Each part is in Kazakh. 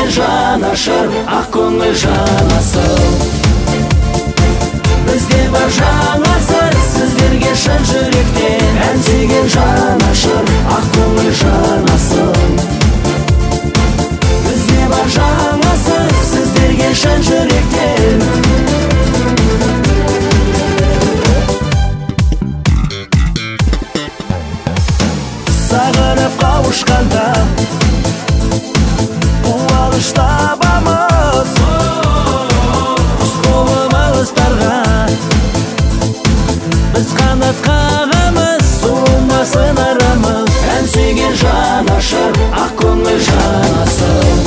жанашыр, ақ көңіл жанасыл. Бізде бар жаңа сыр, сіздерге шын жүректен. Ән сүйген жанашыр, ақ көңіл жанасыл. Бізде бар жаңа сыр, сіздерге шын жүректен. Сағынып қауышқанда қуаныш табамыз, құс болып алыстарға біз қанат қағамыз, суымасын арамыз. Ән сүйген жанашыр, ақ көңіл жанасыл.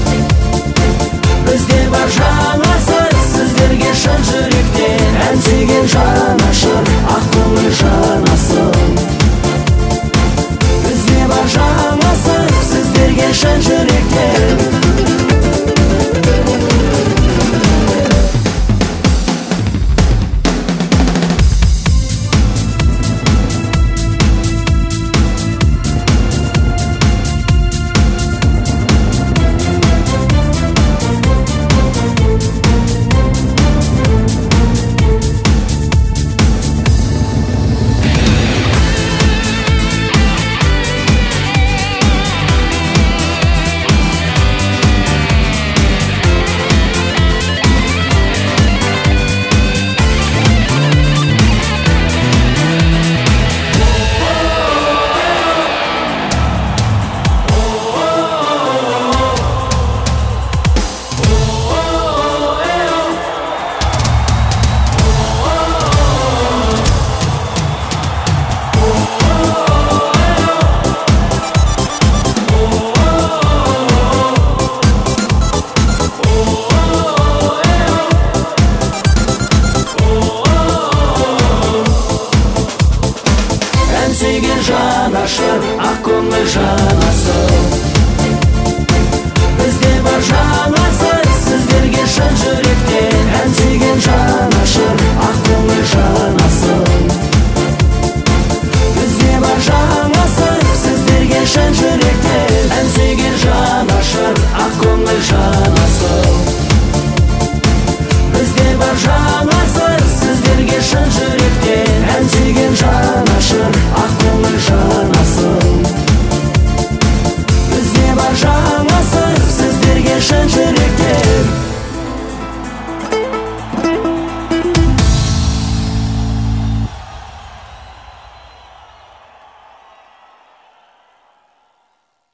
Бізде бар жаңа сыр, сіздерге шын жүректен. Ән сүйген жанашыр, ақ көңіл жанасыл. Бізде бар жаңа сыр, сіздерге шын жүректен. Жанашыр, ақ көңіл жанасыл.